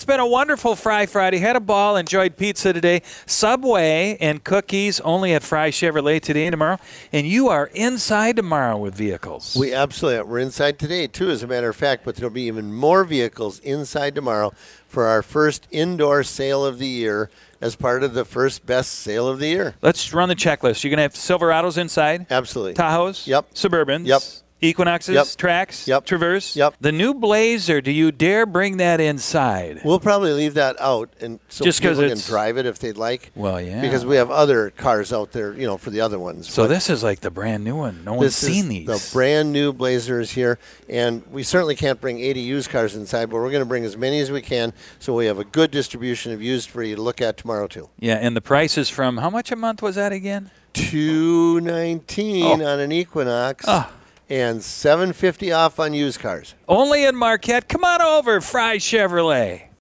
been a wonderful Fry Friday. Had a ball, enjoyed pizza today. Subway and cookies only at Fry Chevrolet today and tomorrow. And you are inside tomorrow with vehicles. We absolutely are. We're inside today, too, as a matter of fact, but there'll be even more vehicles inside tomorrow for our first indoor sale of the year as part of the first best sale of the year. Let's run the checklist. You're going to have Silverados inside? Absolutely. Tahoes? Yep. Suburbans? Yep. Equinoxes? Yep. Trax? Yep. Traverse? Yep. The new Blazer, do you dare bring that inside? We'll probably leave that out, and so Just 'cause people can it's- drive it if they'd like. Well, yeah. Because we have other cars out there, for the other ones. So But this is like the brand new one. No one's this seen is these. the brand new Blazer is here, and we certainly can't bring 80 used cars inside, but we're going to bring as many as we can, so we have a good distribution of used for you to look at tomorrow too. Yeah, and the price is from, how much a month was that again? $219 on an Equinox. Oh. And $750 off on used cars. Only in Marquette. Come on over, Fry Chevrolet.